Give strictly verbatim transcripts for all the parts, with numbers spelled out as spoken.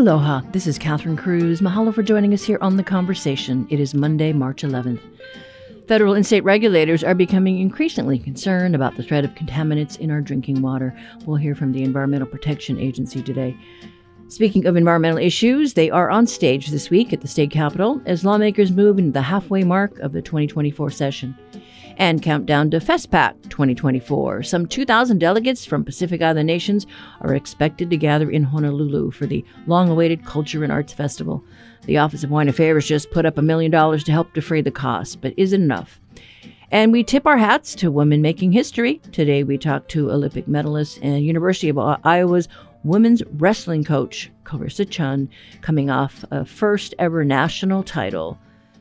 Aloha, this is Catherine Cruz. Mahalo for joining us here on The Conversation. It is Monday, March eleventh. Federal and state regulators are becoming increasingly concerned about the threat of contaminants in our drinking water. We'll hear from the Environmental Protection Agency today. Speaking of environmental issues, they are on stage this week at the state capitol as lawmakers move into the halfway mark of the twenty twenty-four session. And countdown to FestPac twenty twenty-four. Some two thousand delegates from Pacific Island nations are expected to gather in Honolulu for the long-awaited Culture and Arts Festival. The Office of Wine Affairs just put up a million dollars to help defray the cost, but is it enough? And we tip our hats to women making history. Today we talk to Olympic medalist and University of Iowa's women's wrestling coach, Clarissa Chun, coming off a first ever national title.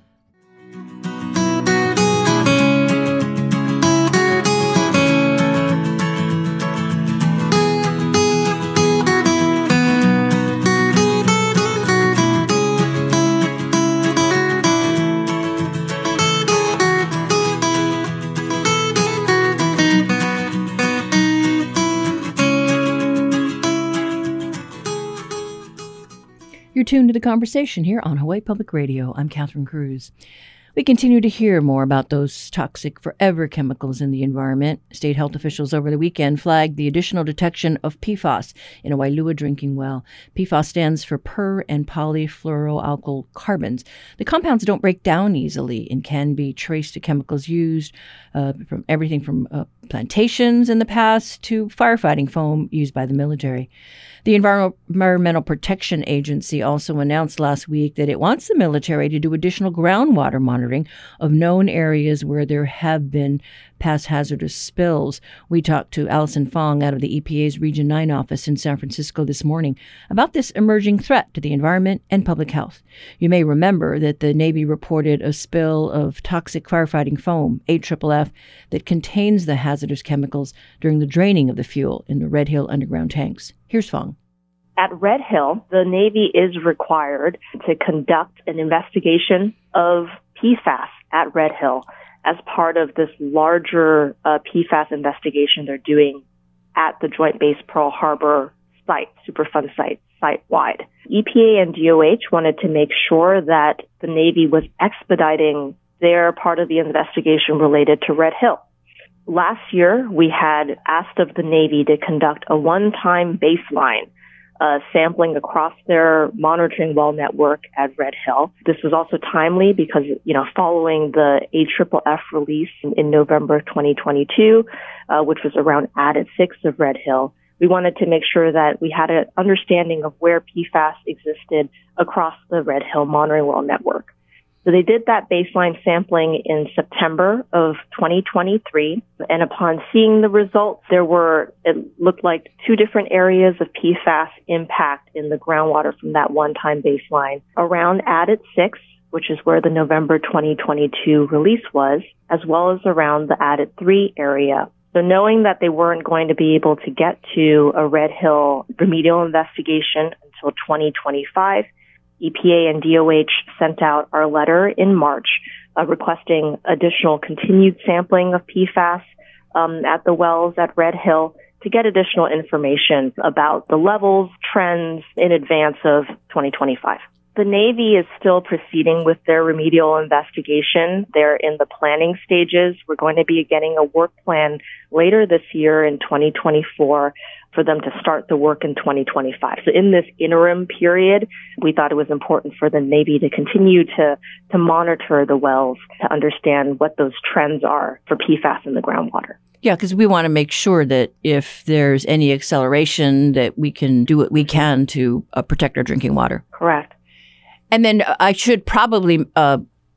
You're tuned to The Conversation here on Hawaii Public Radio. I'm Catherine Cruz. We continue to hear more about those toxic forever chemicals in the environment. State health officials over the weekend flagged the additional detection of P FAS in a Wailua drinking well. P FAS stands for per- and polyfluoroalkyl carbons. The compounds don't break down easily and can be traced to chemicals used uh, from everything from uh, plantations in the past to firefighting foam used by the military. The Environmental Protection Agency also announced last week that it wants the military to do additional groundwater monitoring of known areas where there have been past hazardous spills. We talked to Allison Fong out of the E P A's Region nine office in San Francisco this morning about this emerging threat to the environment and public health. You may remember that the Navy reported a spill of toxic firefighting foam, eight F F F, that contains the hazardous chemicals during the draining of the fuel in the Red Hill underground tanks. Here's Fong. At Red Hill, the Navy is required to conduct an investigation of P FAS at Red Hill as part of this larger uh, P FAS investigation they're doing at the Joint Base Pearl Harbor site, Superfund site, site-wide. E P A and D O H wanted to make sure that the Navy was expediting their part of the investigation related to Red Hill. Last year, we had asked of the Navy to conduct a one-time baseline Uh, sampling across their monitoring well network at Red Hill. This was also timely because, you know, following the A F F F release in, in November twenty twenty-two, uh, which was around Addit six of Red Hill, we wanted to make sure that we had an understanding of where P FAS existed across the Red Hill monitoring well network. So they did that baseline sampling in September of twenty twenty-three. And upon seeing the results, there were, it looked like two different areas of P FAS impact in the groundwater from that one-time baseline. Around Addit six, which is where the November twenty twenty-two release was, as well as around the Addit three area. So knowing that they weren't going to be able to get to a Red Hill remedial investigation until twenty twenty-five, E P A and D O H sent out our letter in March uh, requesting additional continued sampling of P FAS um, at the wells at Red Hill to get additional information about the levels, trends in advance of twenty twenty-five. The Navy is still proceeding with their remedial investigation. They're in the planning stages. We're going to be getting a work plan later this year in twenty twenty-four for them to start the work in twenty twenty-five. So in this interim period, we thought it was important for the Navy to continue to, to monitor the wells to understand what those trends are for P FAS in the groundwater. Yeah, because we want to make sure that if there's any acceleration, that we can do what we can to uh, protect our drinking water. Correct. And then I should probably uh,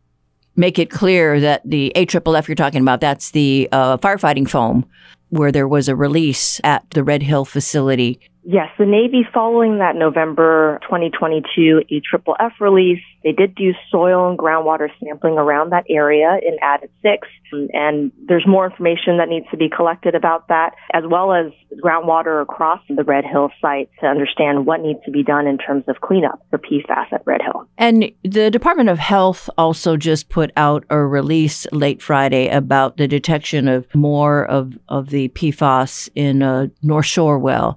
make it clear that the A F F F you're talking about, that's the uh, firefighting foam where there was a release at the Red Hill facility. Yes, the Navy, following that November twenty twenty-two A F F F release, they did do soil and groundwater sampling around that area in Addit six. And there's more information that needs to be collected about that, as well as groundwater across the Red Hill site to understand what needs to be done in terms of cleanup for P FAS at Red Hill. And the Department of Health also just put out a release late Friday about the detection of more of, of the P FAS in a North Shore well.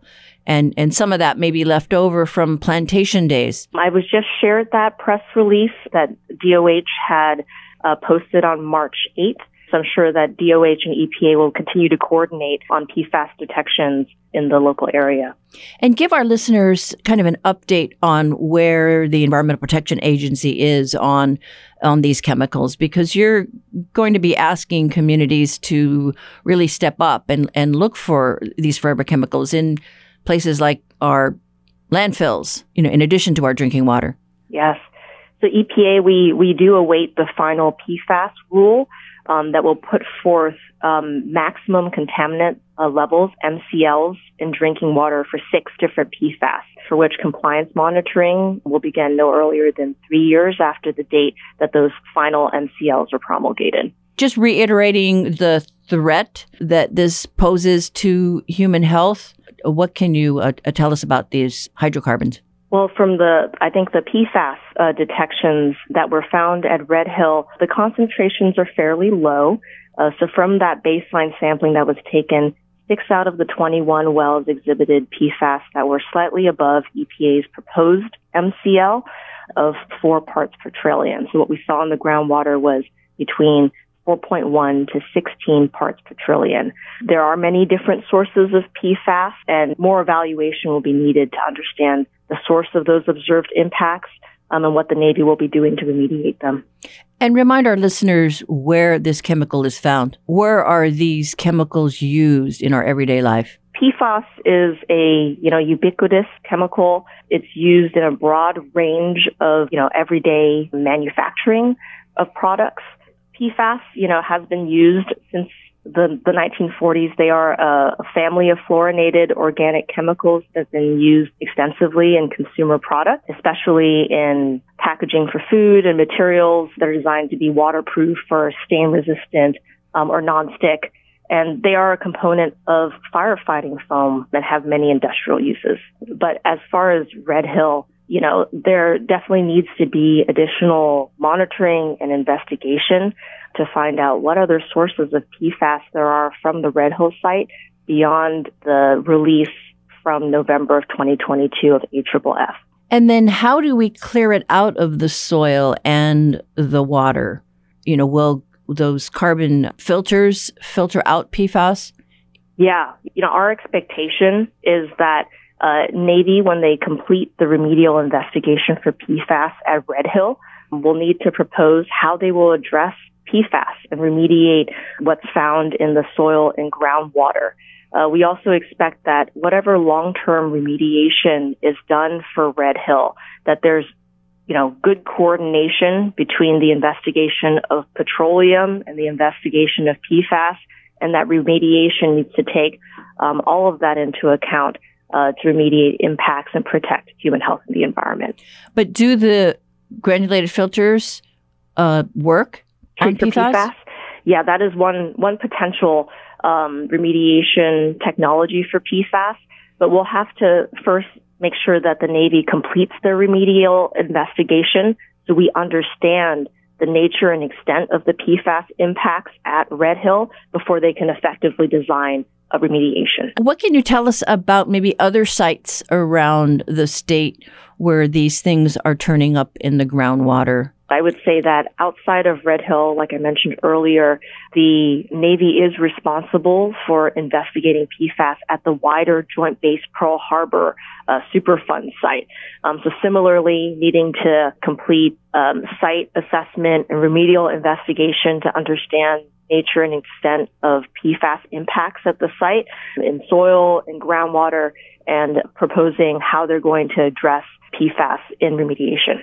And, and some of that may be left over from plantation days. I was just shared that press release that D O H had uh, posted on March eighth. So I'm sure that D O H and E P A will continue to coordinate on P FAS detections in the local area. And give our listeners kind of an update on where the Environmental Protection Agency is on on these chemicals, because you're going to be asking communities to really step up and, and look for these forever chemicals in places like our landfills, you know, in addition to our drinking water. Yes. So E P A, we, we do await the final P FAS rule um, that will put forth um, maximum contaminant uh, levels, M C Ls, in drinking water for six different P FAS, for which compliance monitoring will begin no earlier than three years after the date that those final M C Ls are promulgated. Just reiterating the threat that this poses to human health, what can you uh, tell us about these hydrocarbons? Well, from the, I think the P FAS uh, detections that were found at Red Hill, the concentrations are fairly low. Uh, so from that baseline sampling that was taken, six out of the twenty-one wells exhibited P FAS that were slightly above E P A's proposed M C L of four parts per trillion. So what we saw in the groundwater was between four point one to sixteen parts per trillion. There are many different sources of P FAS, and more evaluation will be needed to understand the source of those observed impacts um, and what the Navy will be doing to remediate them. And remind our listeners where this chemical is found. Where are these chemicals used in our everyday life? P FAS is a, you know, ubiquitous chemical. It's used in a broad range of, you know, everyday manufacturing of products. P FAS, you know, has been used since the, the nineteen forties. They are a, a family of fluorinated organic chemicals that's been used extensively in consumer products, especially in packaging for food and materials that are designed to be waterproof or stain resistant um, or nonstick. And they are a component of firefighting foam that have many industrial uses. But as far as Red Hill, you know, there definitely needs to be additional monitoring and investigation to find out what other sources of P FAS there are from the Red Hill site beyond the release from November of twenty twenty-two of A F F F. And then how do we clear it out of the soil and the water? You know, will those carbon filters filter out P FAS? Yeah. You know, our expectation is that uh, Navy, when they complete the remedial investigation for P FAS at Red Hill, will need to propose how they will address P FAS and remediate what's found in the soil and groundwater. Uh, we also expect that whatever long-term remediation is done for Red Hill, that there's, you know, good coordination between the investigation of petroleum and the investigation of P FAS, and that remediation needs to take um, all of that into account uh, to remediate impacts and protect human health and the environment. But do the granulated filters uh, work on P FAS? P FAS? Yeah, that is one one potential um, remediation technology for P FAS, but we'll have to first make sure that the Navy completes their remedial investigation so we understand the nature and extent of the P FAS impacts at Red Hill before they can effectively design a remediation. What can you tell us about maybe other sites around the state where these things are turning up in the groundwater? I would say that outside of Red Hill, like I mentioned earlier, the Navy is responsible for investigating P FAS at the wider Joint Base Pearl Harbor uh, Superfund site. Um, so similarly, needing to complete um, site assessment and remedial investigation to understand nature and extent of P FAS impacts at the site in soil and groundwater, and proposing how they're going to address P FAS in remediation.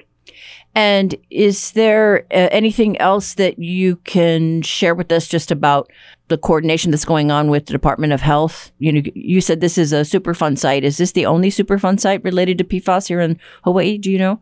And is there uh, anything else that you can share with us just about the coordination that's going on with the Department of Health? You know, you said this is a Superfund site. Is this the only Superfund site related to P FAS here in Hawaii? Do you know?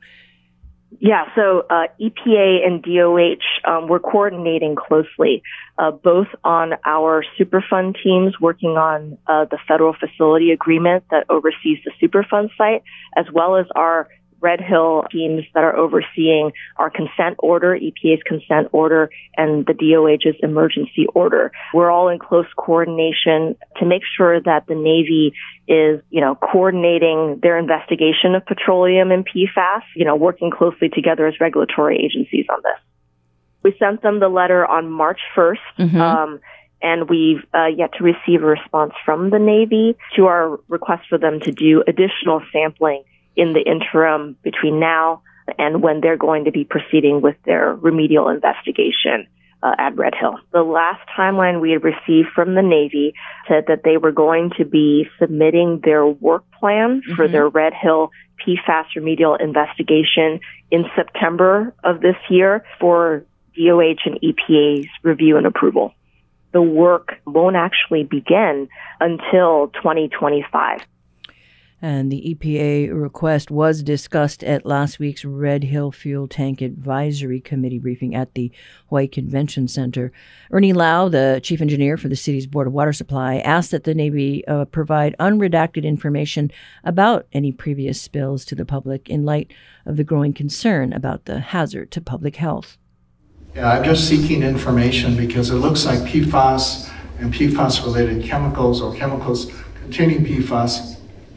Yeah, so uh, E P A and D O H, um, we're coordinating closely, uh, both on our Superfund teams working on uh, the federal facility agreement that oversees the Superfund site, as well as our Red Hill teams that are overseeing our consent order, E P A's consent order, and the D O H's emergency order. We're all in close coordination to make sure that the Navy is, you know, coordinating their investigation of petroleum and P FAS, you know, working closely together as regulatory agencies on this. We sent them the letter on March first, mm-hmm. um, and we've uh, yet to receive a response from the Navy to our request for them to do additional sampling in the interim between now and when they're going to be proceeding with their remedial investigation uh, at Red Hill. The last timeline we had received from the Navy said that they were going to be submitting their work plan mm-hmm. for their Red Hill P FAS remedial investigation in September of this year for D O H and E P A's review and approval. The work won't actually begin until twenty twenty-five. And the E P A request was discussed at last week's Red Hill Fuel Tank Advisory Committee briefing at the Hawaii Convention Center. Ernie Lau, the chief engineer for the city's Board of Water Supply, asked that the Navy uh, provide unredacted information about any previous spills to the public in light of the growing concern about the hazard to public health. Yeah, I'm just seeking information because it looks like P FAS and P FAS-related chemicals or chemicals containing P FAS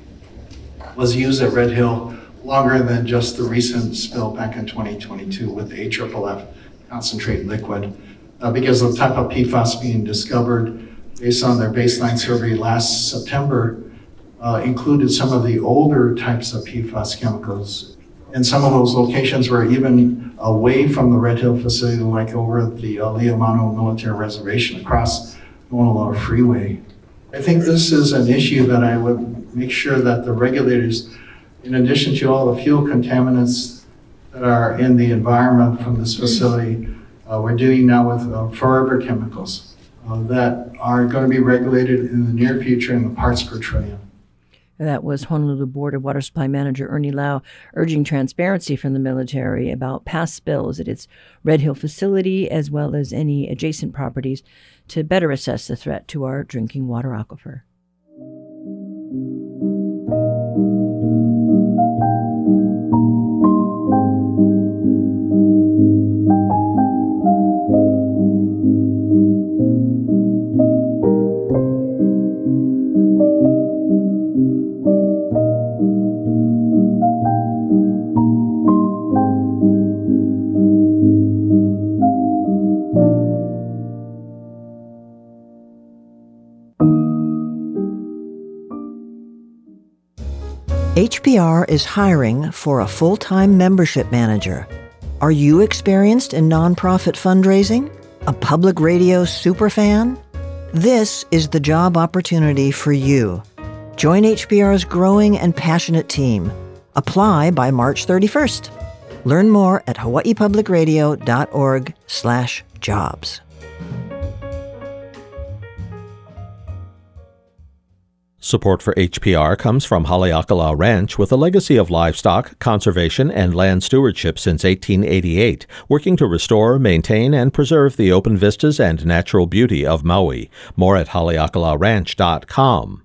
was used at Red Hill longer than just the recent spill back in twenty twenty-two with the A F F F concentrate liquid. Uh, because the type of P FAS being discovered based on their baseline survey last September uh, included some of the older types of P FAS chemicals. And some of those locations were even away from the Red Hill facility, like over the uh, Leomano Military Reservation across Mauna Loa Freeway. I think this is an issue that I would make sure that the regulators, in addition to all the fuel contaminants that are in the environment from this facility, uh, we're dealing now with uh, forever chemicals uh, that are going to be regulated in the near future in the parts per trillion. That was Honolulu Board of Water Supply Manager Ernie Lau urging transparency from the military about past spills at its Red Hill facility as well as any adjacent properties to better assess the threat to our drinking water aquifer. H P R is hiring for a full-time membership manager. Are you experienced in nonprofit fundraising? A public radio superfan? This is the job opportunity for you. Join H P R's growing and passionate team. Apply by March thirty-first. Learn more at hawaiipublicradio.org slash jobs. Support for H P R comes from Haleakala Ranch, with a legacy of livestock, conservation, and land stewardship since eighteen eighty-eight, working to restore, maintain, and preserve the open vistas and natural beauty of Maui. More at haleakala ranch dot com.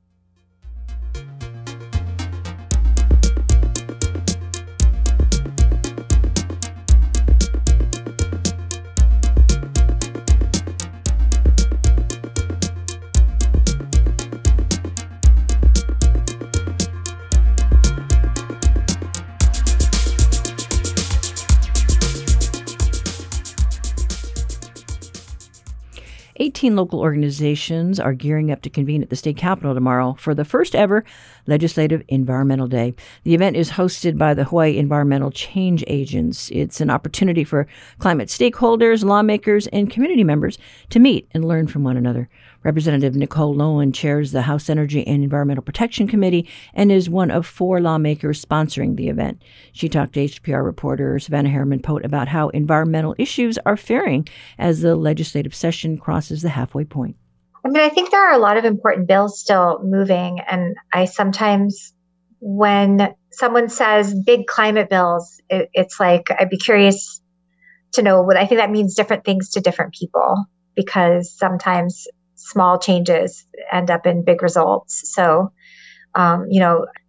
eighteen local organizations are gearing up to convene at the state capitol tomorrow for the first ever Legislative Environmental Day. The event is hosted by the Hawaii Environmental Change Agents. It's an opportunity for climate stakeholders, lawmakers, and community members to meet and learn from one another. Representative Nicole Lowen chairs the House Energy and Environmental Protection Committee and is one of four lawmakers sponsoring the event. She talked to H P R reporter Savannah Harriman-Pote about how environmental issues are faring as the legislative session crosses the halfway point. I mean, I think there are a lot of important bills still moving, and I sometimes, when someone says big climate bills, it, it's like, I'd be curious to know what, I think that means different things to different people, because sometimes small changes end up in big results. So, um, you know,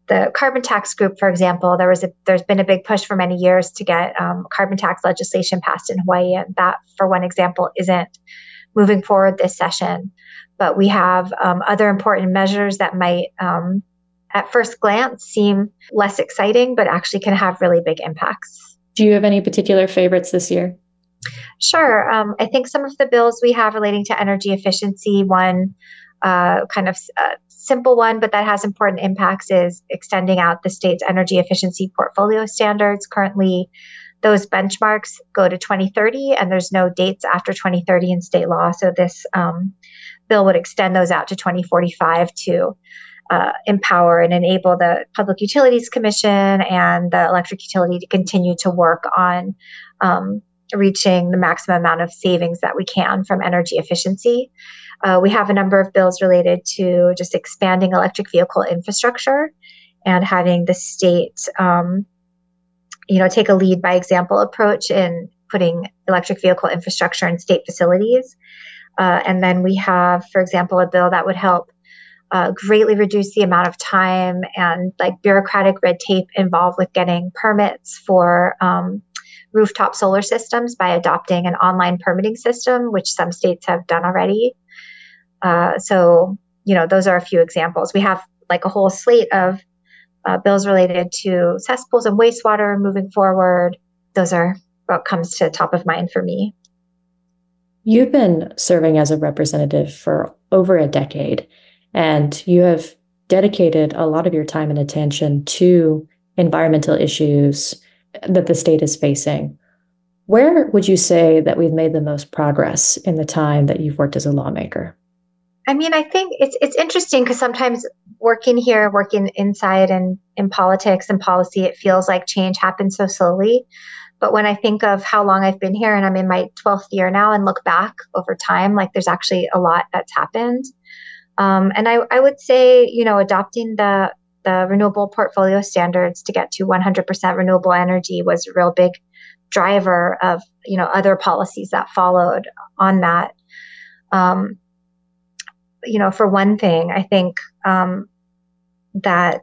the carbon tax group, for example, there was a, there's been a big push for many years to get um, carbon tax legislation passed in Hawaii. And that, for one example, isn't moving forward this session. But we have um, other important measures that might, um, at first glance, seem less exciting, but actually can have really big impacts. Do you have any particular favorites this year? Sure. Um, I think some of the bills we have relating to energy efficiency, one uh, kind of uh, simple one, but that has important impacts, is extending out the state's energy efficiency portfolio standards. Currently, those benchmarks go to twenty thirty, and there's no dates after twenty thirty in state law. So this um, bill would extend those out to twenty forty-five to uh, empower and enable the Public Utilities Commission and the electric utility to continue to work on um, reaching the maximum amount of savings that we can from energy efficiency. Uh, we have a number of bills related to just expanding electric vehicle infrastructure and having the state, um, you know, take a lead by example approach in putting electric vehicle infrastructure in state facilities. Uh, and then we have, for example, a bill that would help uh, greatly reduce the amount of time and like bureaucratic red tape involved with getting permits for um, rooftop solar systems by adopting an online permitting system, which some states have done already. Uh, so, you know, those are a few examples. We have like a whole slate of uh, bills related to cesspools and wastewater moving forward. Those are what comes to top of mind for me. You've been serving as a representative for over a decade, and you have dedicated a lot of your time and attention to environmental issues that the state is facing. Where would you say that we've made the most progress in the time that you've worked as a lawmaker? I mean, I think it's it's interesting because sometimes working here, working inside and in politics and policy, it feels like change happens so slowly. But when I think of how long I've been here, and I'm in my twelfth year now, and look back over time, like there's actually a lot that's happened. Um, and I, I would say, you know, adopting the the renewable portfolio standards to get to one hundred percent renewable energy was a real big driver of, you know, other policies that followed on that. Um, you know, for one thing, I think um, that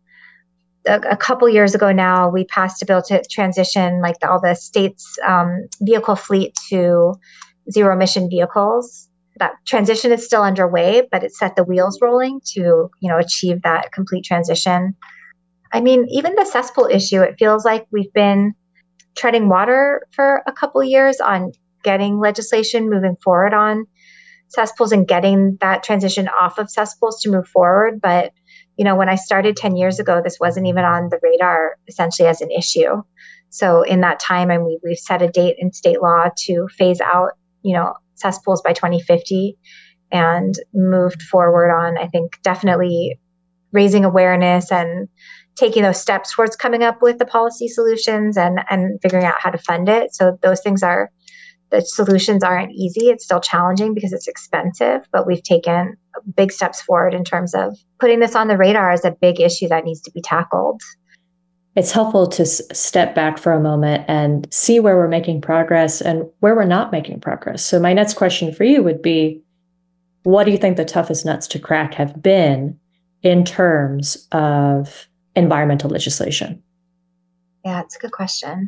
a, a couple years ago now, we passed a bill to transition like the, all the state's um, vehicle fleet to zero emission vehicles. That transition is still underway, but it set the wheels rolling to, you know, achieve that complete transition. I mean, even the cesspool issue, it feels like we've been treading water for a couple years on getting legislation moving forward on cesspools and getting that transition off of cesspools to move forward. But, you know, when I started ten years ago, this wasn't even on the radar essentially as an issue. So in that time, I mean, we've set a date in state law to phase out, you know, cesspools by twenty fifty and moved forward on, I think, definitely raising awareness and taking those steps towards coming up with the policy solutions and, and figuring out how to fund it. So those things are, the solutions aren't easy. It's still challenging because it's expensive, but we've taken big steps forward in terms of putting this on the radar as a big issue that needs to be tackled. It's helpful to s- step back for a moment and see where we're making progress and where we're not making progress. So my next question for you would be, what do you think the toughest nuts to crack have been in terms of environmental legislation? Yeah, it's a good question.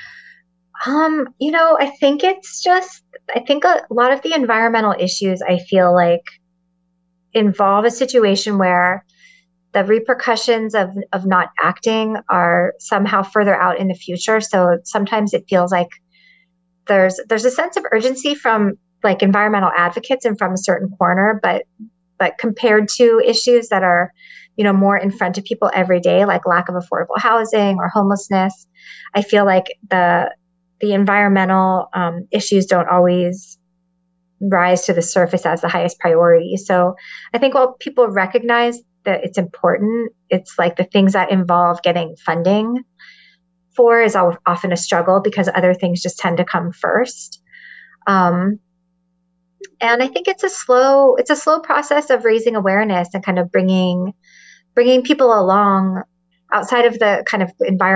Um, you know, I think it's just, I think a lot of the environmental issues, I feel like, involve a situation where the repercussions of, of not acting are somehow further out in the future. So sometimes it feels like there's there's a sense of urgency from like environmental advocates and from a certain corner, but but compared to issues that are, you know, more in front of people every day, like lack of affordable housing or homelessness, I feel like the the environmental um, issues don't always rise to the surface as the highest priority. So I think while people recognize that it's important, it's like the things that involve getting funding for is often a struggle because other things just tend to come first. Um, and I think it's a slow, it's a slow process of raising awareness and kind of bringing, bringing people along outside of the kind of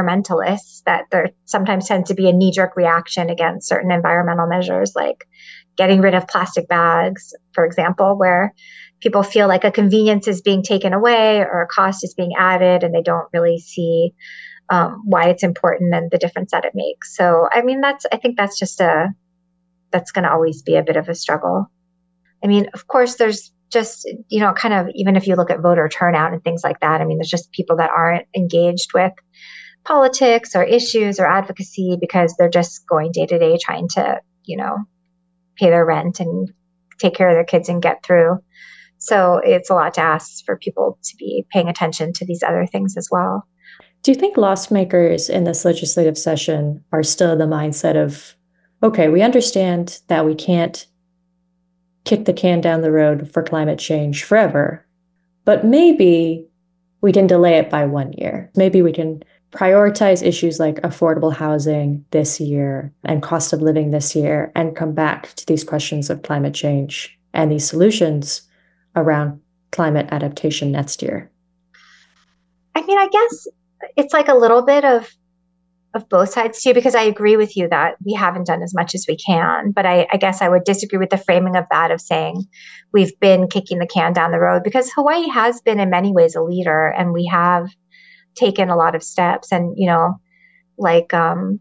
environmentalists that there sometimes tends to be a knee-jerk reaction against certain environmental measures like getting rid of plastic bags, for example, where people feel like a convenience is being taken away or a cost is being added, and they don't really see um, why it's important and the difference that it makes. So, I mean, that's, I think that's just a, that's going to always be a bit of a struggle. I mean, of course, there's just, you know, kind of, even if you look at voter turnout and things like that, I mean, there's just people that aren't engaged with politics or issues or advocacy because they're just going day to day trying to, you know, pay their rent and take care of their kids and get through. So it's a lot to ask for people to be paying attention to these other things as well. Do you think lawmakers in this legislative session are still in the mindset of, okay, we understand that we can't kick the can down the road for climate change forever, but maybe we can delay it by one year. Maybe we can prioritize issues like affordable housing this year and cost of living this year and come back to these questions of climate change and these solutions around climate adaptation next year? I mean, I guess it's like a little bit of of both sides too, because I agree with you that we haven't done as much as we can. But I, I guess I would disagree with the framing of that, of saying we've been kicking the can down the road, because Hawaii has been in many ways a leader, and we have taken a lot of steps. And, you know, like, um,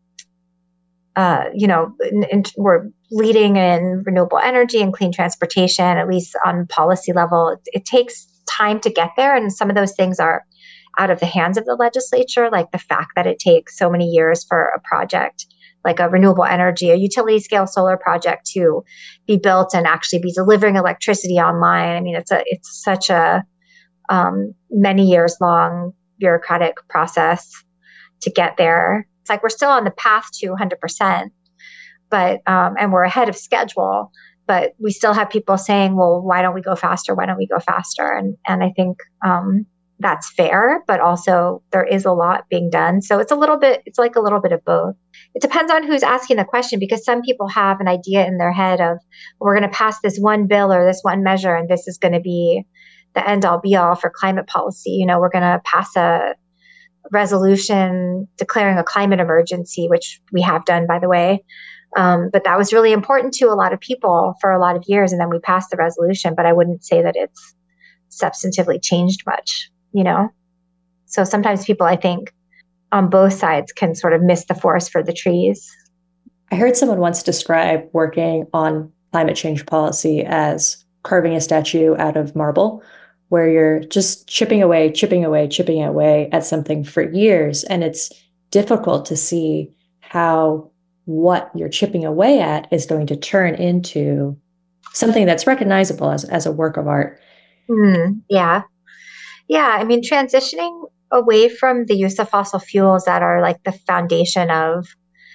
uh, you know, in, in, we're leading in renewable energy and clean transportation, at least on policy level. It, it takes time to get there. And some of those things are out of the hands of the legislature, like the fact that it takes so many years for a project like a renewable energy, a utility scale solar project to be built and actually be delivering electricity online. I mean, it's a it's such a um, many years long bureaucratic process to get there. It's like we're still on the path to one hundred percent, but um, and we're ahead of schedule. But we still have people saying, "Well, why don't we go faster? Why don't we go faster?" And and I think um, that's fair, but also there is a lot being done. So it's a little bit, it's like a little bit of both. It depends on who's asking the question, because some people have an idea in their head of, we're going to pass this one bill or this one measure, and this is going to be the end all be all for climate policy. You know, we're going to pass a resolution declaring a climate emergency, which we have done, by the way. Um, but that was really important to a lot of people for a lot of years. And then we passed the resolution, but I wouldn't say that it's substantively changed much. You know, so sometimes people, I think, on both sides can sort of miss the forest for the trees. I heard someone once describe working on climate change policy as carving a statue out of marble, where you're just chipping away, chipping away, chipping away at something for years. And it's difficult to see how what you're chipping away at is going to turn into something that's recognizable as, as a work of art. Mm, yeah. Yeah, I mean, transitioning away from the use of fossil fuels that are like the foundation of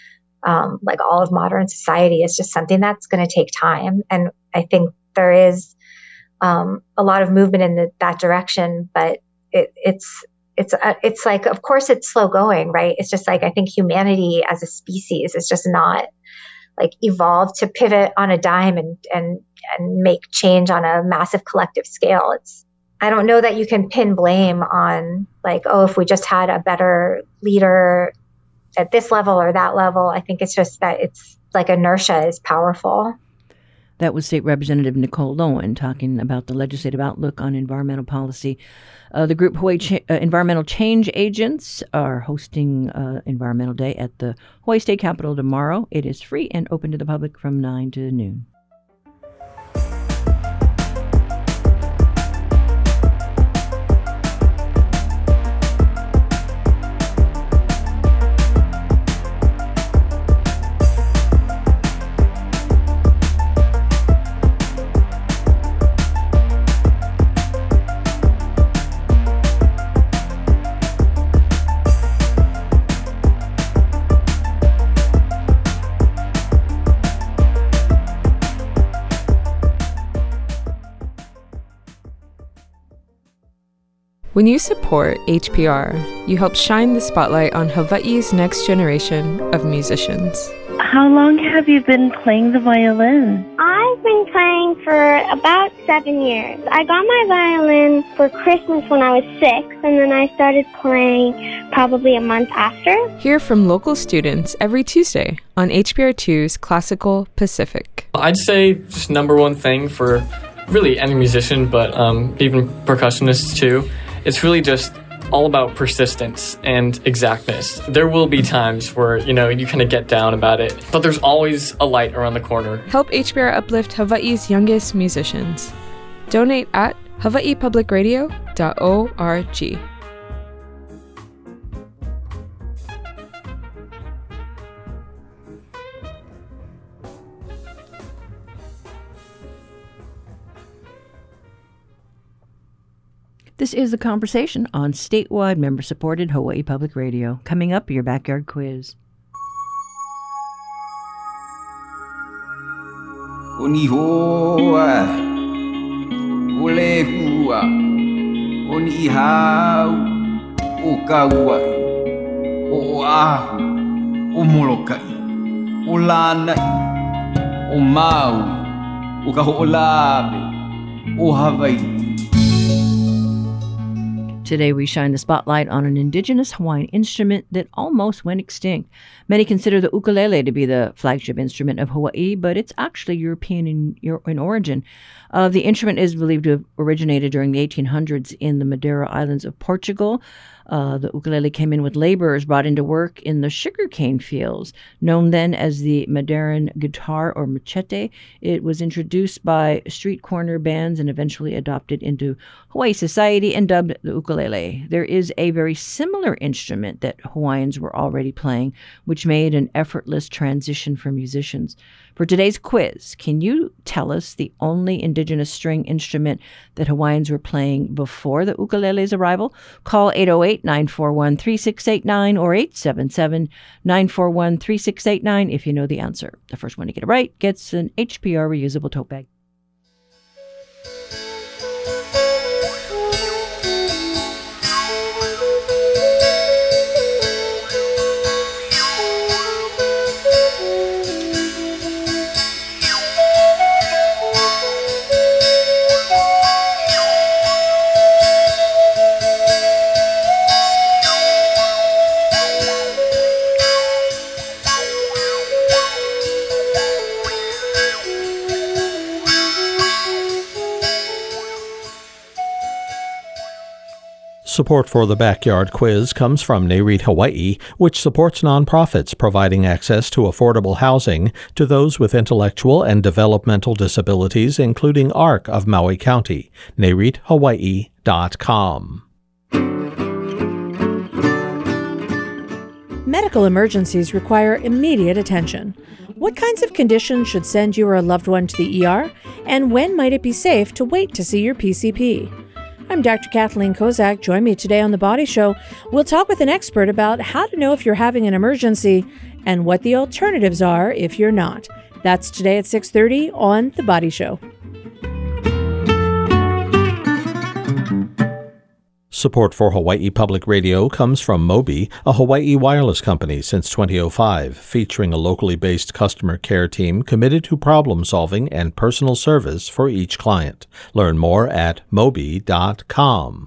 um, like all of modern society is just something that's going to take time. And I think there is um, a lot of movement in the, that direction, but it, it's it's uh, it's like, of course, it's slow going, right? It's just like, I think humanity as a species is just not like evolved to pivot on a dime and and and make change on a massive collective scale. It's I don't know that you can pin blame on like, oh, if we just had a better leader at this level or that level. I think it's just that it's like inertia is powerful. That was State Representative Nicole Lowen talking about the legislative outlook on environmental policy. Uh, the group Hawaii Ch- uh, Environmental Change Agents are hosting uh, Environmental Day at the Hawaii State Capitol tomorrow. It is free and open to the public from nine to noon. When you support H P R, you help shine the spotlight on Hawaii's next generation of musicians. How long have you been playing the violin? I've been playing for about seven years. I got my violin for Christmas when I was six, and then I started playing probably a month after. Hear from local students every Tuesday on H P R two's Classical Pacific. I'd say just number one thing for really any musician, but um, even percussionists too, it's really just all about persistence and exactness. There will be times where, you know, you kind of get down about it, but there's always a light around the corner. Help H P R uplift Hawaii's youngest musicians. Donate at hawaii public radio dot org. This is The Conversation on statewide member-supported Hawaii Public Radio. Coming up, your backyard quiz. Oni hoa, ole hua, oni hau, o kauai, o ahu, o molokai, o lanai, o Maui, o ka ho'olawe, o Hawaii. Today we shine the spotlight on an indigenous Hawaiian instrument that almost went extinct. Many consider the ukulele to be the flagship instrument of Hawaii, but it's actually European in, in origin. Uh, the instrument is believed to have originated during the eighteen hundreds in the Madeira Islands of Portugal. Uh, the ukulele came in with laborers brought into work in the sugarcane fields, known then as the Madeiran guitar or machete. It was introduced by street corner bands and eventually adopted into Hawaii society and dubbed the ukulele. There is a very similar instrument that Hawaiians were already playing, which made an effortless transition for musicians. For today's quiz, can you tell us the only indigenous string instrument that Hawaiians were playing before the ukulele's arrival? Call eight oh eight, nine four one, three six eight nine or eight seven seven, nine four one, three six eight nine if you know the answer. The first one to get it right gets an H P R reusable tote bag. Support for the Backyard Quiz comes from NAREIT Hawaii, which supports nonprofits providing access to affordable housing to those with intellectual and developmental disabilities, including A R C of Maui County. nareit hawaii dot com. Medical emergencies require immediate attention. What kinds of conditions should send you or a loved one to the E R? And when might it be safe to wait to see your P C P? I'm Doctor Kathleen Kozak. Join me today on The Body Show. We'll talk with an expert about how to know if you're having an emergency and what the alternatives are if you're not. That's today at six thirty on The Body Show. Support for Hawaii Public Radio comes from Mobi, a Hawaii wireless company since twenty oh five, featuring a locally based customer care team committed to problem solving and personal service for each client. Learn more at mobi dot com.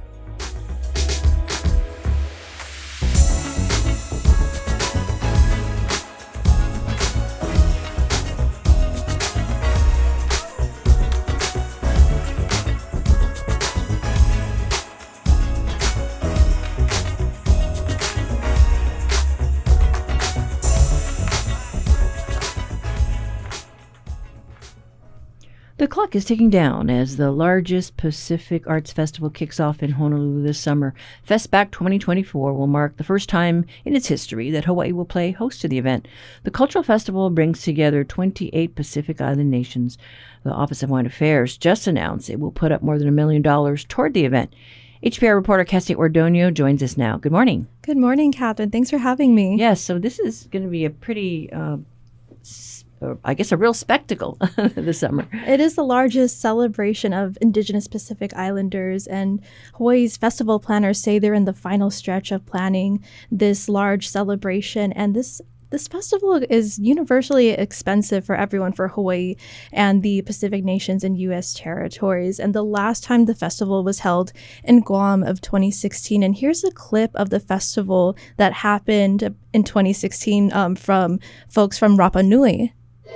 The clock is ticking down as the largest Pacific Arts Festival kicks off in Honolulu this summer. FestBack twenty twenty-four will mark the first time in its history that Hawaii will play host to the event. The cultural festival brings together twenty-eight Pacific Island nations. The Office of Hawaiian Affairs just announced it will put up more than a million dollars toward the event. H P R reporter Cassie Ordonio joins us now. Good morning. Good morning, Catherine. Thanks for having me. Yes, so this is going to be a pretty... Uh, I guess a real spectacle this summer. It is the largest celebration of Indigenous Pacific Islanders, and Hawaii's festival planners say they're in the final stretch of planning this large celebration. And this This festival is universally expensive for everyone for Hawaii and the Pacific nations and U S territories. And the last time the festival was held in Guam of twenty sixteen. And here's a clip of the festival that happened in twenty sixteen um, from folks from Rapa Nui.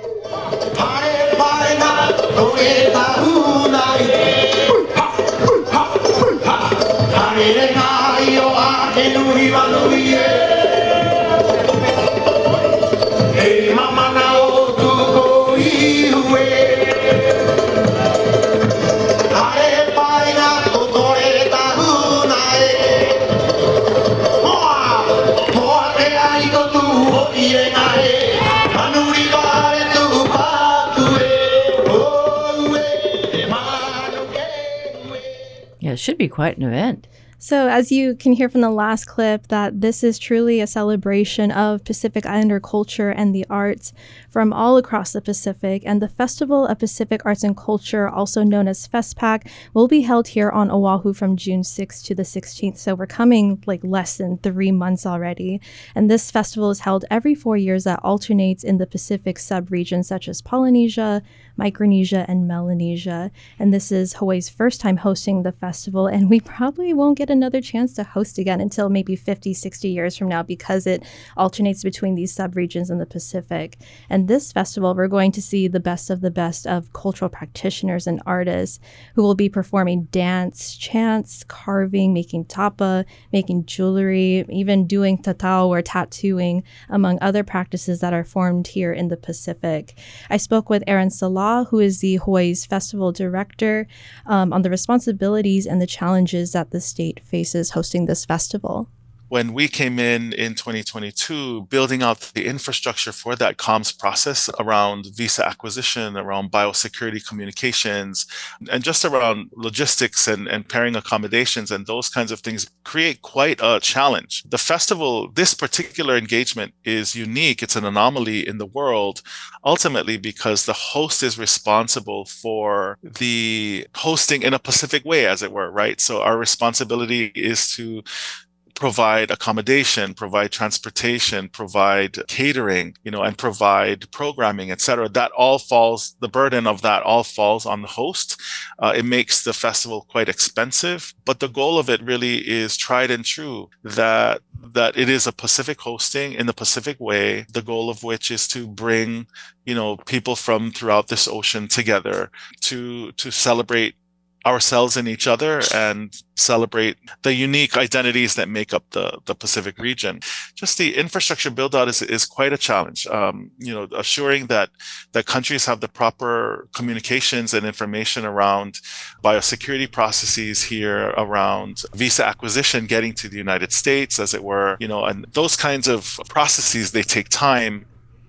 Yeah, it should be quite an event. So as you can hear from the last clip, that this is truly a celebration of Pacific Islander culture and the arts from all across the Pacific. And the Festival of Pacific Arts and Culture, also known as FESPAC, will be held here on Oahu from June sixth to the sixteenth. So we're coming like less than three months already. And this festival is held every four years that alternates in the Pacific sub-regions such as Polynesia, Micronesia, and Melanesia. And this is Hawaii's first time hosting the festival, and we probably won't get another chance to host again until maybe fifty, sixty years from now, because it alternates between these sub-regions in the Pacific. And this festival, we're going to see the best of the best of cultural practitioners and artists who will be performing dance, chants, carving, making tapa, making jewelry, even doing tatau or tattooing, among other practices that are formed here in the Pacific. I spoke with Aaron Salah, who is the Hawaii's festival director, um, on the responsibilities and the challenges that the state faces hosting this festival. When we came in in twenty twenty-two, building out the infrastructure for that comms process around visa acquisition, around biosecurity communications, and just around logistics and, and pairing accommodations and those kinds of things create quite a challenge. The festival, this particular engagement is unique. It's an anomaly in the world, ultimately because the host is responsible for the hosting in a Pacific way, as it were, right? So our responsibility is to provide accommodation, provide transportation, provide catering, you know, and provide programming, et cetera. That all falls, the burden of that all falls on the host. Uh, it makes the festival quite expensive, but the goal of it really is tried and true, that that it is a Pacific hosting in the Pacific way, the goal of which is to bring, you know, people from throughout this ocean together to to celebrate ourselves and each other and celebrate the unique identities that make up the, the Pacific region. Just the infrastructure build out is, is quite a challenge. Um, you know, assuring that, that countries have the proper communications and information around biosecurity processes here, around visa acquisition, getting to the United States, as it were, you know, and those kinds of processes, they take time.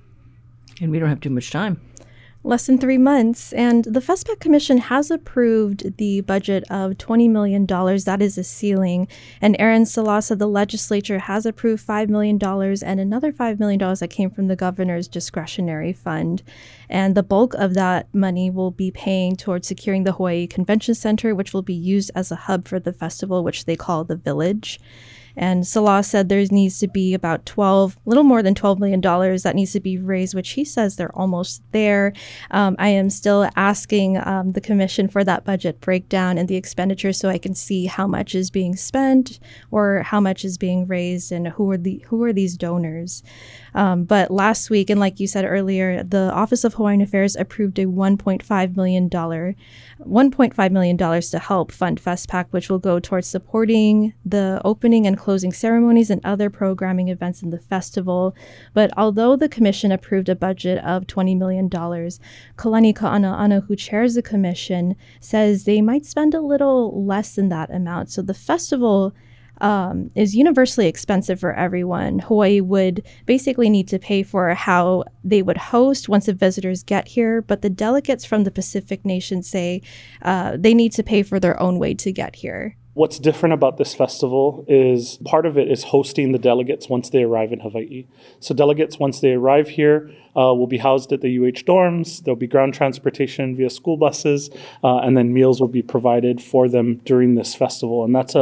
And we don't have too much time. Less than three months, and the FESPAC Commission has approved the budget of twenty million dollars. That is a ceiling. And Aaron Salah said the legislature has approved five million dollars and another five million dollars that came from the governor's discretionary fund. And the bulk of that money will be paying towards securing the Hawaii Convention Center, which will be used as a hub for the festival, which they call the Village. And Salah said there needs to be about twelve, a little more than twelve million dollars that needs to be raised, which he says they're almost there. Um, I am still asking um, the commission for that budget breakdown and the expenditure so I can see how much is being spent or how much is being raised and who are the who are these donors. Um, but last week, and like you said earlier, the Office of Hawaiian Affairs approved a one point five million dollars one point five million dollars to help fund FESPAC, which will go towards supporting the opening and closing ceremonies and other programming events in the festival. But although the commission approved a budget of twenty million dollars, Kalani Ka'ana'ana, who chairs the commission, says they might spend a little less than that amount. So the festival Um, is universally expensive for everyone. Hawaii would basically need to pay for how they would host once the visitors get here, but the delegates from the Pacific nations say uh, they need to pay for their own way to get here. What's different about this festival is part of it is hosting the delegates once they arrive in Hawaii. So delegates, once they arrive here, uh, will be housed at the U H dorms. There'll be ground transportation via school buses, uh, and then meals will be provided for them during this festival. And that's a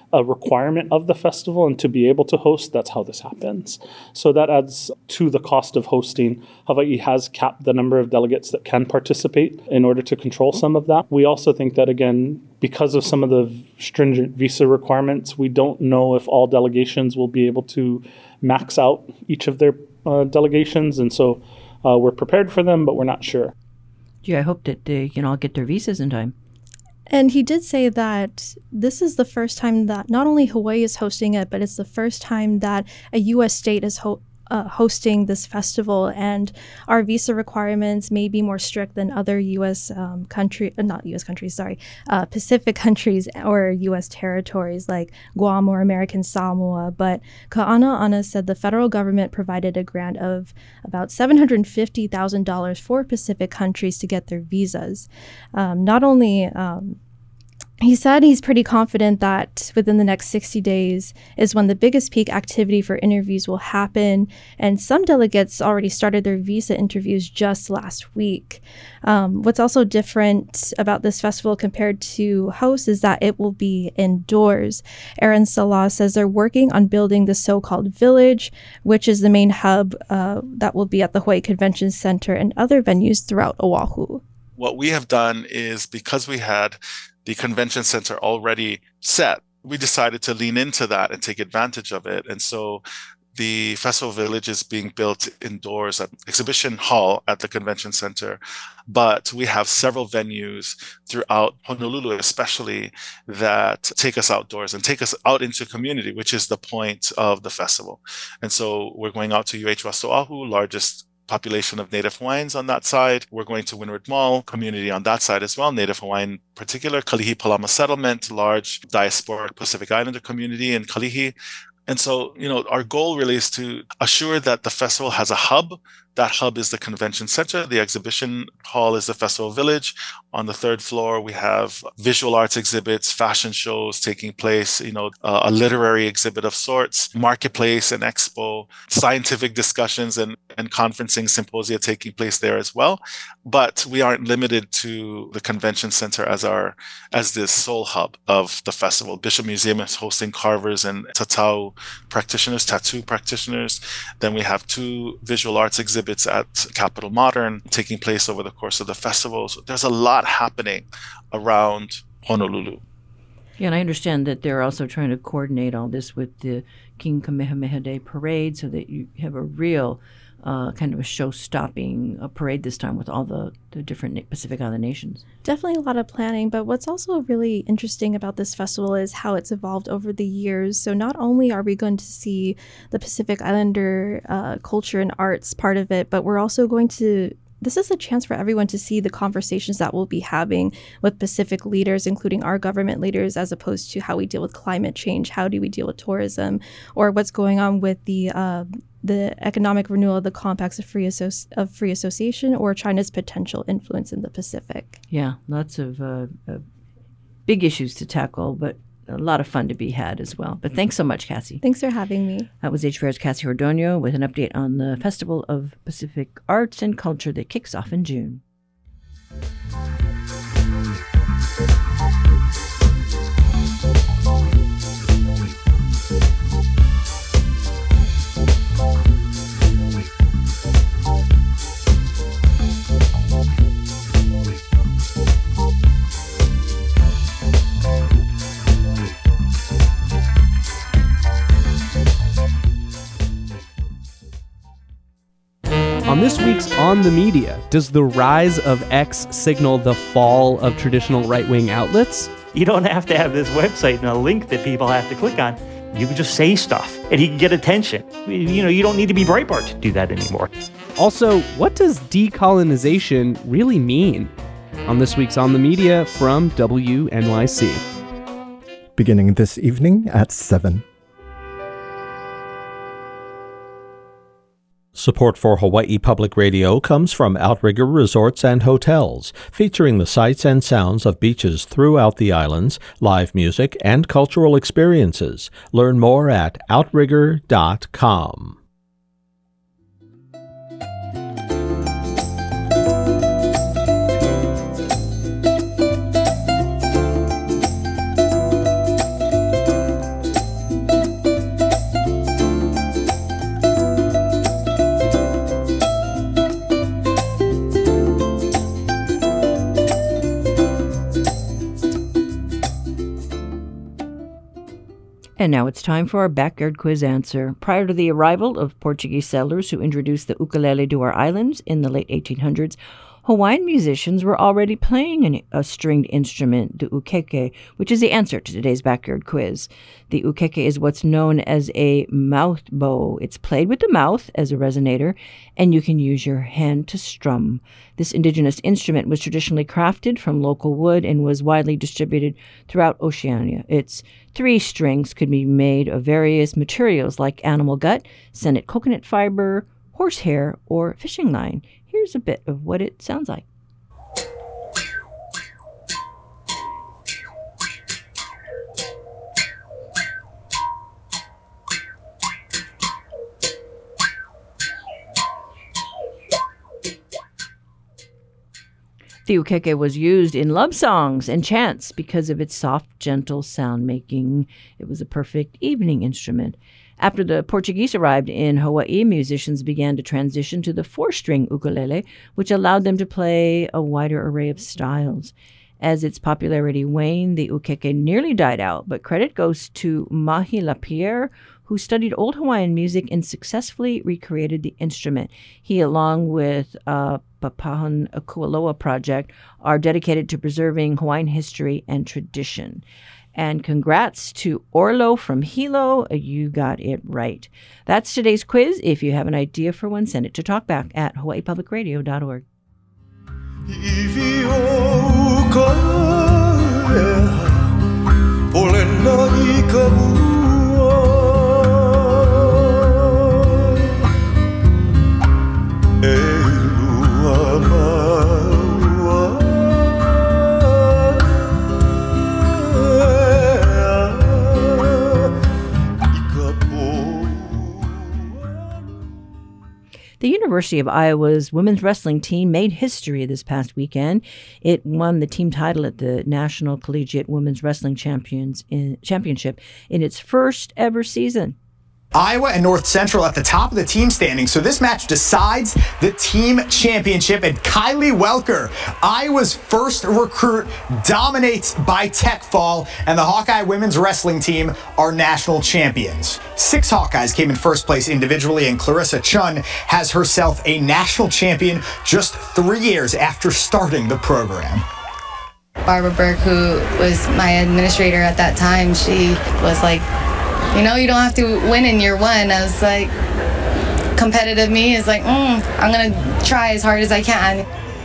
a requirement of the festival, and to be able to host, that's how this happens. So that adds to the cost of hosting. Hawaii has capped the number of delegates that can participate in order to control some of that. We also think that, again, because of some of the stringent visa requirements, we don't know if all delegations will be able to max out each of their uh, delegations. And so uh, we're prepared for them, but we're not sure. Gee, I hope that they can all get their visas in time. And he did say that this is the first time that not only Hawaii is hosting it, but it's the first time that a U S state is ho- uh, hosting this festival. And our visa requirements may be more strict than other U S um, country, uh, not U S countries, sorry, uh, Pacific countries or U S territories like Guam or American Samoa. But Ka'ana'ana said the federal government provided a grant of about seven hundred fifty thousand dollars for Pacific countries to get their visas. Um, not only... Um, He said he's pretty confident that within the next sixty days is when the biggest peak activity for interviews will happen. And some delegates already started their visa interviews just last week. Um, what's also different about this festival compared to hosts is that it will be indoors. Aaron Salah says they're working on building the so-called village, which is the main hub uh, that will be at the Hawaii Convention Center and other venues throughout Oahu. What we have done is, because we had the convention center already set, we decided to lean into that and take advantage of it. And so the festival village is being built indoors at exhibition hall at the convention center. But we have several venues throughout Honolulu, especially, that take us outdoors and take us out into community, which is the point of the festival. And so we're going out to U H West Oahu, largest population of Native Hawaiians on that side. We're going to Windward Mall, community on that side as well, Native Hawaiian in particular, Kalihi Palama Settlement, large diasporic Pacific Islander community in Kalihi. And so, you know, our goal really is to assure that the festival has a hub. That hub is the convention center. The exhibition hall is the festival village. On the third floor, we have visual arts exhibits, fashion shows taking place, you know, uh, a literary exhibit of sorts, marketplace and expo, scientific discussions and, and conferencing symposia taking place there as well. But we aren't limited to the convention center as our as the sole hub of the festival. Bishop Museum is hosting carvers and tatau practitioners, tattoo practitioners. Then we have two visual arts exhibits at Capitol Modern taking place over the course of the festival. So there's a lot happening around Honolulu. Yeah, and I understand that they're also trying to coordinate all this with the King Kamehameha Day parade so that you have a real uh, kind of a show-stopping uh, parade this time with all the, the different Pacific Island nations. Definitely a lot of planning, but what's also really interesting about this festival is how it's evolved over the years. So not only are we going to see the Pacific Islander uh, culture and arts part of it, but we're also going to This is a chance for everyone to see the conversations that we'll be having with Pacific leaders, including our government leaders, as opposed to how we deal with climate change, how do we deal with tourism, or what's going on with the uh, the economic renewal of the compacts of free, Associ- of free association, or China's potential influence in the Pacific. Yeah, lots of uh, uh, big issues to tackle, but a lot of fun to be had as well. But thanks so much, Cassie. Thanks for having me. That was H P R's Cassie Ordonio with an update on the Festival of Pacific Arts and Culture that kicks off in June. On this week's On the Media, does the rise of X signal the fall of traditional right-wing outlets? You don't have to have this website and a link that people have to click on. You can just say stuff and you can get attention. You know, you don't need to be Breitbart to do that anymore. Also, what does decolonization really mean? On this week's On the Media from W N Y C. Beginning this evening at seven. Support for Hawaii Public Radio comes from Outrigger Resorts and Hotels, featuring the sights and sounds of beaches throughout the islands, live music, and cultural experiences. Learn more at outrigger dot com. And now it's time for our backyard quiz answer. Prior to the arrival of Portuguese settlers who introduced the ukulele to our islands in the late eighteen hundreds, Hawaiian musicians were already playing an, a stringed instrument, the ukeke, which is the answer to today's backyard quiz. The ukeke is what's known as a mouth bow. It's played with the mouth as a resonator, and you can use your hand to strum. This indigenous instrument was traditionally crafted from local wood and was widely distributed throughout Oceania. Its three strings could be made of various materials like animal gut, sennit coconut fiber, horsehair, or fishing line. Here's a bit of what it sounds like. The ukeke was used in love songs and chants because of its soft, gentle sound making. It was a perfect evening instrument. After the Portuguese arrived in Hawaii, musicians began to transition to the four-string ukulele, which allowed them to play a wider array of styles. As its popularity waned, the ukeke nearly died out, but credit goes to Mahi Lapierre, who studied old Hawaiian music and successfully recreated the instrument. He, along with uh, Papahan Kualoa Project, are dedicated to preserving Hawaiian history and tradition. And congrats to Orlo from Hilo. You got it right. That's today's quiz. If you have an idea for one, send it to talkback at hawaii public radio dot org. The University of Iowa's women's wrestling team made history this past weekend. It won the team title at the National Collegiate Women's Wrestling Champions in, Championship in its first ever season. Iowa and North Central at the top of the team standings, so this match decides the team championship, and Kylie Welker, Iowa's first recruit, dominates by tech fall, and the Hawkeye women's wrestling team are national champions. Six Hawkeyes came in first place individually, and Clarissa Chun has herself a national champion just three years after starting the program. Barbara Burke, who was my administrator at that time, she was like, you know, you don't have to win in year one. I was like, competitive me is like, mm, I'm going to try as hard as I can.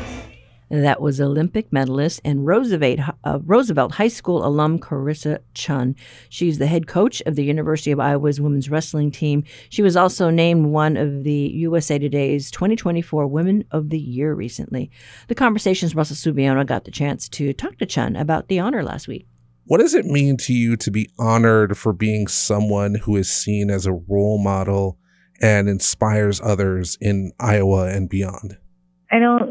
That was Olympic medalist and Roosevelt, uh, Roosevelt High School alum Clarissa Chun. She's the head coach of the University of Iowa's women's wrestling team. She was also named one of the U S A Today's twenty twenty-four Women of the Year recently. The Conversation's Russell Subiona got the chance to talk to Chun about the honor last week. What does it mean to you to be honored for being someone who is seen as a role model and inspires others in Iowa and beyond? I don't,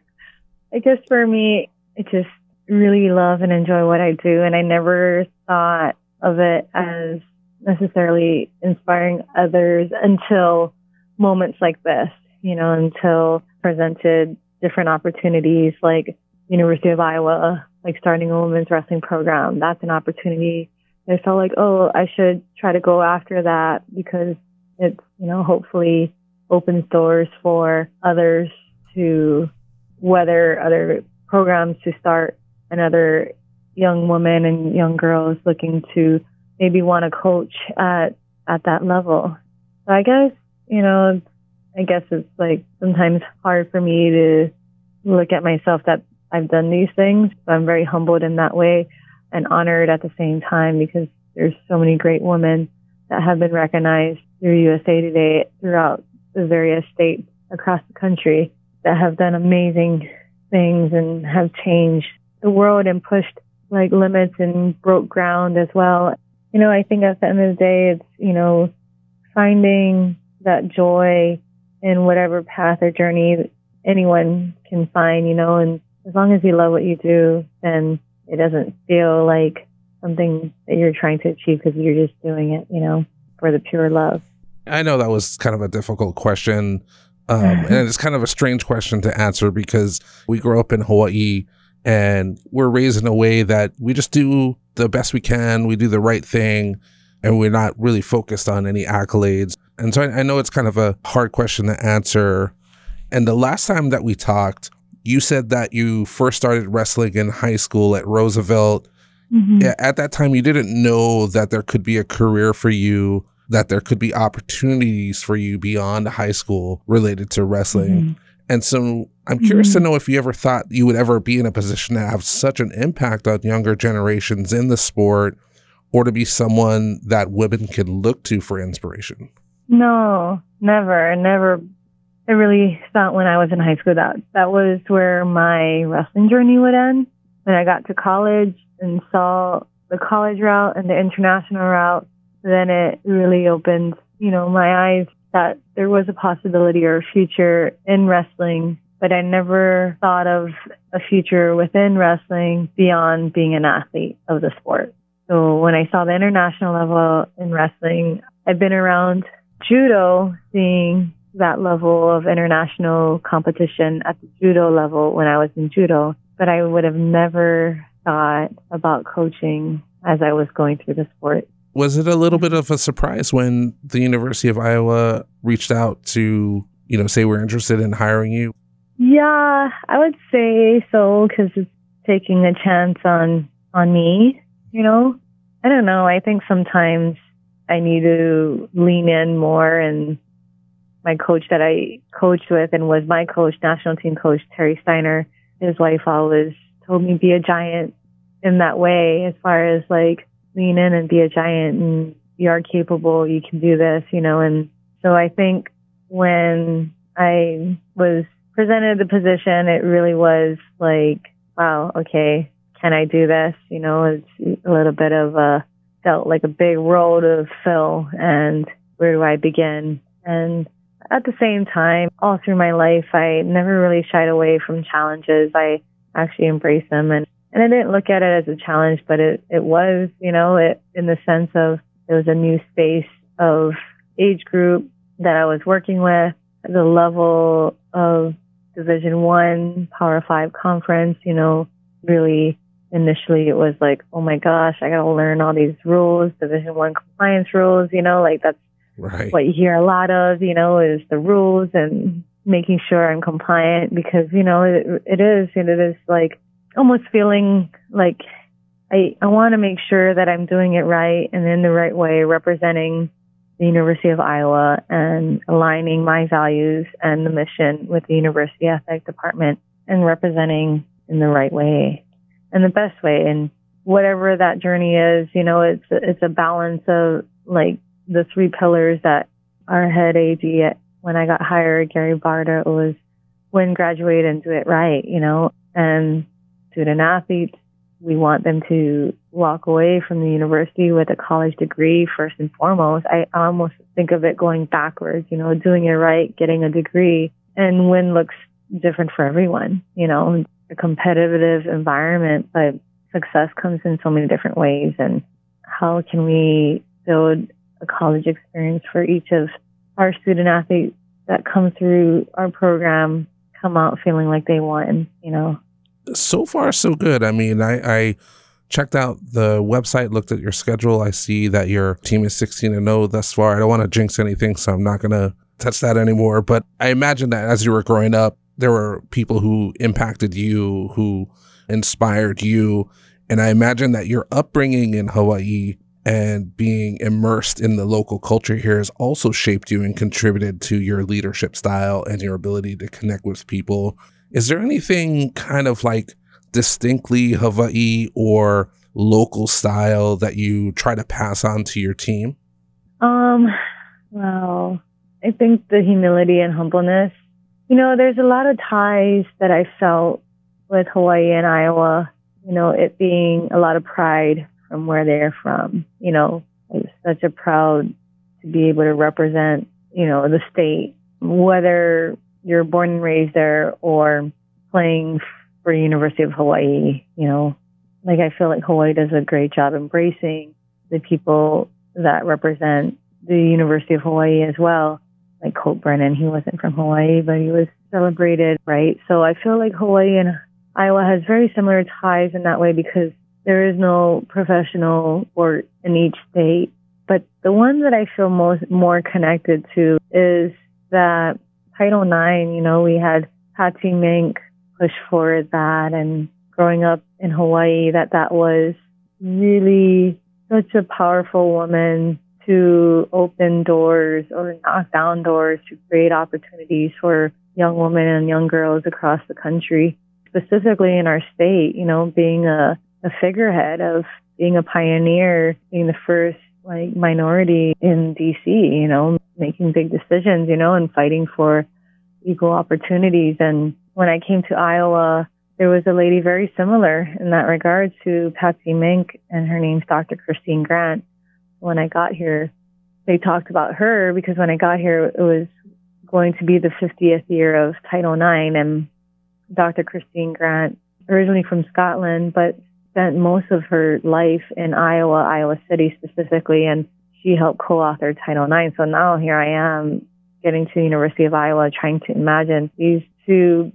I guess for me, I just really love and enjoy what I do. And I never thought of it as necessarily inspiring others until moments like this, you know, until presented different opportunities like University of Iowa, like starting a women's wrestling program. That's an opportunity. I felt like, oh, I should try to go after that because it's, you know, hopefully opens doors for others to, whether other programs to start, another young woman and young girls looking to maybe want to coach at, at that level. So I guess, you know, I guess it's like sometimes hard for me to look at myself that I've done these things, but I'm very humbled in that way and honored at the same time because there's so many great women that have been recognized through U S A Today throughout the various states across the country that have done amazing things and have changed the world and pushed like limits and broke ground as well. You know, I think at the end of the day, it's, you know, finding that joy in whatever path or journey anyone can find, you know, and as long as you love what you do, then it doesn't feel like something that you're trying to achieve because you're just doing it, you know, for the pure love. I know that was kind of a difficult question. Um, and it's kind of a strange question to answer because we grew up in Hawaii and we're raised in a way that we just do the best we can. We do the right thing. and we're not really focused on any accolades. And so I, I know it's kind of a hard question to answer. And the last time that we talked, you said that you first started wrestling in high school at Roosevelt. Mm-hmm. At that time, you didn't know that there could be a career for you, that there could be opportunities for you beyond high school related to wrestling. Mm-hmm. And so I'm curious mm-hmm. to know if you ever thought you would ever be in a position to have such an impact on younger generations in the sport, or to be someone that women could look to for inspiration. No, never, never. I really thought when I was in high school that that was where my wrestling journey would end. When I got to college and saw the college route and the international route, then it really opened, you know, my eyes that there was a possibility or a future in wrestling, but I never thought of a future within wrestling beyond being an athlete of the sport. So when I saw the international level in wrestling, I've been around judo, seeing that level of international competition at the judo level when I was in judo, but I would have never thought about coaching as I was going through the sport. Was it a little bit of a surprise when the University of Iowa reached out to, you know, say we're interested in hiring you? Yeah, I would say so, because it's taking a chance on, on me, you know? I don't know. I think sometimes I need to lean in more, and my coach that I coached with and was my coach, national team coach, Terry Steiner, his wife always told me be a giant in that way, as far as like lean in and be a giant and you are capable, you can do this, you know. And so I think when I was presented the position, it really was like, wow, okay, can I do this? You know, it's a little bit of a, felt like a big role to fill, and where do I begin? And at the same time, all through my life, I never really shied away from challenges. I actually embraced them, and, and I didn't look at it as a challenge, but it, it was, you know, it, in the sense of it was a new space of age group that I was working with, the level of Division One, Power Five conference, you know, really initially it was like, oh my gosh, I got to learn all these rules, Division One compliance rules, you know, like that's right. What you hear a lot of, you know, is the rules and making sure I'm compliant, because, you know, it, it is, and it is like almost feeling like I, I want to make sure that I'm doing it right and in the right way, representing the University of Iowa and aligning my values and the mission with the University Athletic Department and representing in the right way and the best way. And whatever that journey is, you know, it's, it's a balance of like the three pillars that our head A D at, when I got hired, Gary Barta, was win, graduate, and do it right, you know. And student athletes, we want them to walk away from the university with a college degree first and foremost. I almost think of it going backwards, you know, doing it right, getting a degree. And win looks different for everyone, you know, a competitive environment, but success comes in so many different ways. And how can we build a college experience for each of our student athletes that come through our program, come out feeling like they won, you know? So far, so good. I mean, I, I checked out the website, looked at your schedule. I see that your team is sixteen and oh thus far. I don't want to jinx anything, so I'm not going to touch that anymore. But I imagine that as you were growing up, there were people who impacted you, who inspired you. And I imagine that your upbringing in Hawaii and being immersed in the local culture here has also shaped you and contributed to your leadership style and your ability to connect with people. Is there anything kind of like distinctly Hawaii or local style that you try to pass on to your team? Um, well, I think the humility and humbleness. You know, there's a lot of ties that I felt with Hawaii and Iowa, you know, it being a lot of pride from where they're from. You know, it's such a proud to be able to represent, you know, the state, whether you're born and raised there or playing for University of Hawaii. You know, like I feel like Hawaii does a great job embracing the people that represent the University of Hawaii as well. Like Colt Brennan, he wasn't from Hawaii, but he was celebrated, right? So I feel like Hawaii and Iowa has very similar ties in that way, because there is no professional sport in each state. But the one that I feel most more connected to is that Title nine, you know, we had Patsy Mink push forward that, and growing up in Hawaii, that that was really such a powerful woman to open doors or knock down doors to create opportunities for young women and young girls across the country, specifically in our state, you know, being a, a figurehead of being a pioneer, being the first like minority in D C, you know, making big decisions, you know, and fighting for equal opportunities. And when I came to Iowa, there was a lady very similar in that regard to Patsy Mink, and her name's Doctor Christine Grant. When I got here, they talked about her because when I got here, it was going to be the fiftieth year of Title nine, and Doctor Christine Grant, originally from Scotland, but spent most of her life in Iowa, Iowa City specifically, and she helped co-author Title nine. So now here I am getting to the University of Iowa trying to imagine these two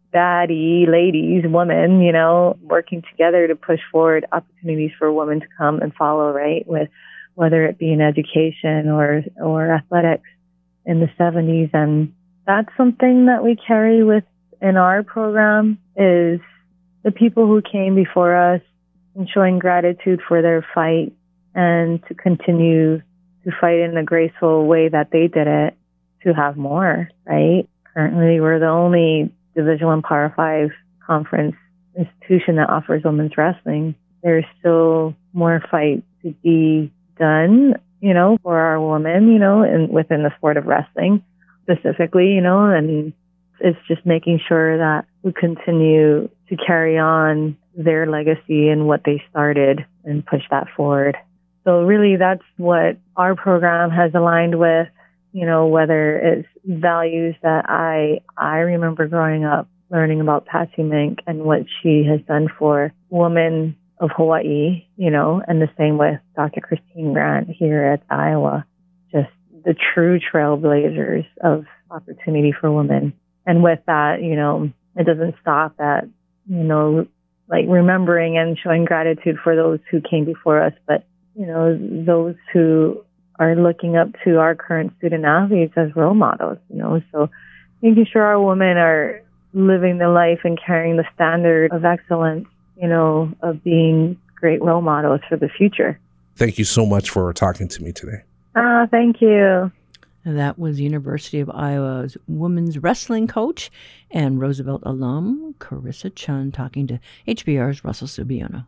baddie ladies, women, you know, working together to push forward opportunities for women to come and follow, right, with whether it be in education or, or athletics in the seventies. And that's something that we carry with in our program is the people who came before us and showing gratitude for their fight and to continue to fight in a graceful way that they did it to have more, right? Currently, we're the only Division One Power Five conference institution that offers women's wrestling. There's still more fight to be done, you know, for our women, you know, and within the sport of wrestling specifically, you know, and it's just making sure that we continue to carry on their legacy and what they started and push that forward. So really that's what our program has aligned with, you know, whether it's values that I I remember growing up learning about Patsy Mink and what she has done for women of Hawaii, you know, and the same with Doctor Christine Grant here at Iowa, just the true trailblazers of opportunity for women. And with that, you know, it doesn't stop at, you know, like remembering and showing gratitude for those who came before us, but, you know, those who are looking up to our current student athletes as role models, you know, so making sure our women are living the life and carrying the standard of excellence, you know, of being great role models for the future. Thank you so much for talking to me today. Ah, uh, thank you. And that was University of Iowa's women's wrestling coach and Roosevelt alum Carissa Chun talking to H B R's Russell Subiono.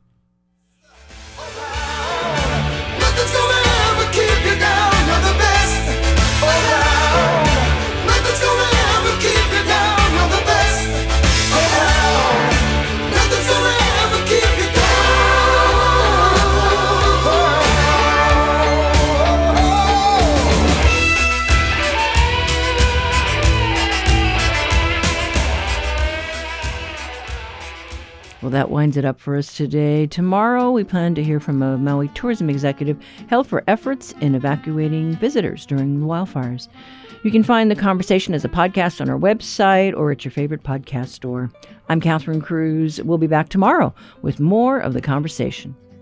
Well, that winds it up for us today. Tomorrow, we plan to hear from a Maui tourism executive held for efforts in evacuating visitors during the wildfires. You can find the conversation as a podcast on our website or at your favorite podcast store. I'm Catherine Cruz. We'll be back tomorrow with more of the conversation.